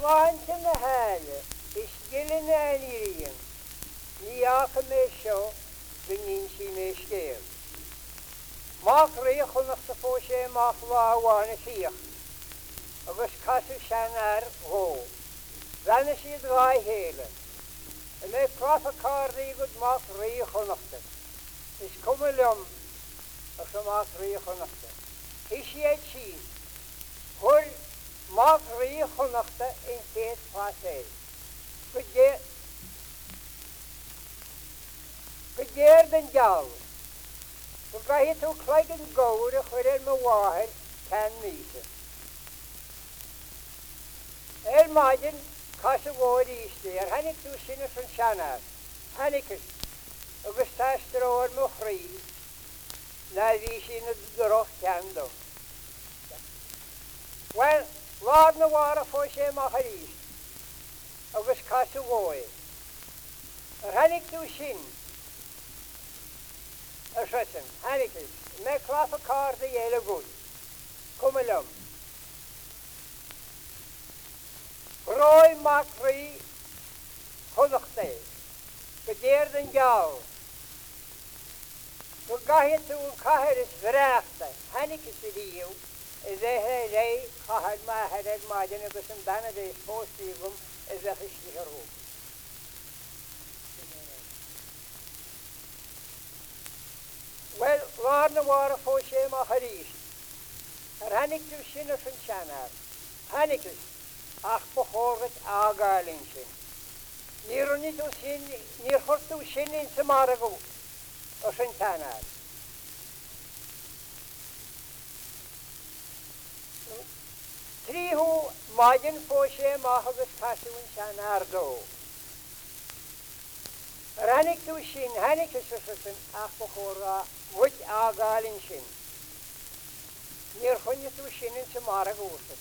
Sláinte na háile is gilin aníon, níacha mé seo go nín sí mé scéal. Mach réchonach sa fó sé mach láhána síoch, agus casú sean ar ró. Rana siad gáy héile. A mé crafa cardaí gud mach réchonachta. Is cumaliom as a mach réchonachta. Is siad síad. Hwyr mach réchonachta in féad páséil. Gydéir den giall. Gahi tú chlaig yn gawr a chwyr my wahar can mísa. Maidin cas y wad eiste hannig tú sinna sy'n sianar. Hannigus agus tastar o'r my chri na ddi sy'n y droch cando. Wel, lad na war a fo sé machar eist. Agus cas y wad. Hannig tú sin Ysrytyn, hannigus, me claf y car dy eil y gwy. Cwmylwm. Roi mac rhi chwddwch de. Gyda'r dyn giawl. Gahi tu yn cahyr ys frach de. Hannigus y diw. Y ddehe rei cahyr ma hedeg maidyn agos yn dan y de ysbos digwm y ddech ysdi hyrw. Wel, waar na war a fo sé ma harist. Hannig tú sin as an sianar. Hannigus, ach bochorget ágálinn sin. Nír ni tú sin, nír hortú sin in sa maragó as an sianar. Tríhú maidin fo sé ma agus casú an sianar dó. Hannig tú sin, hannigus as an ach bochorga Wyt ágálinn sin. Níor chunne tú sin in sa marag úsas.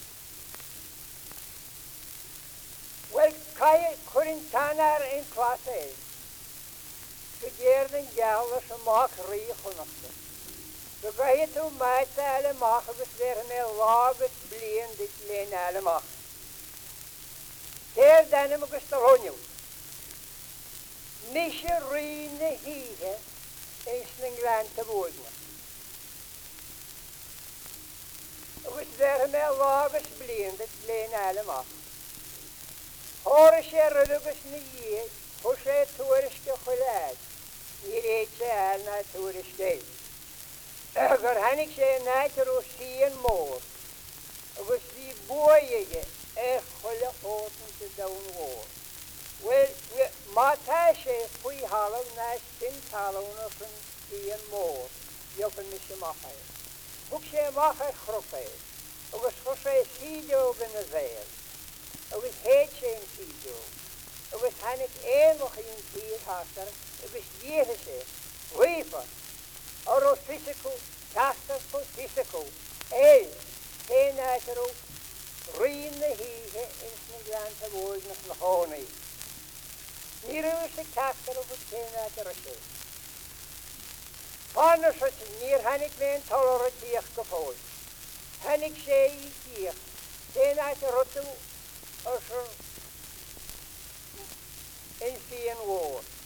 Wel, cai churin tanar in clase é. Gydéir den giall as a mach rí chunachta. Gahi tú maita ala mach agus ver me lágus blian dit lein ala mach. Téir danim agus tar honiu. Nishe rí na híhe eens een grand te woorden. Agus ver me lagus blian dit lein allemaal. Hoor sé rudugus na ie, ho sé toeriske gelaat. Hier eet sé al na toeriske. Agar hannig sé naiter o sien moor. Agus die boeige gole hoten te down woor. Wel, mata sé pwy halaw na stin talaw na van sien moor. Jopen mis je machai. Hoek sé machai chrofai. Agus cho sé sidio gan a zeil. Agus heet sé in sidio. Agus hannig nog in tier hasar. Agus diege sé. Rifa. Oro fysico. Tastar po fysico. Heen uit er ook. Rien de hege in zijn glante woorden van honing. Hier is de kaster op het teen uit de rosje. Anders was het niet, heb ik mijn tolerantie gevoeld. Heb ik zei hier, teen uit de rotte als er in zien woord.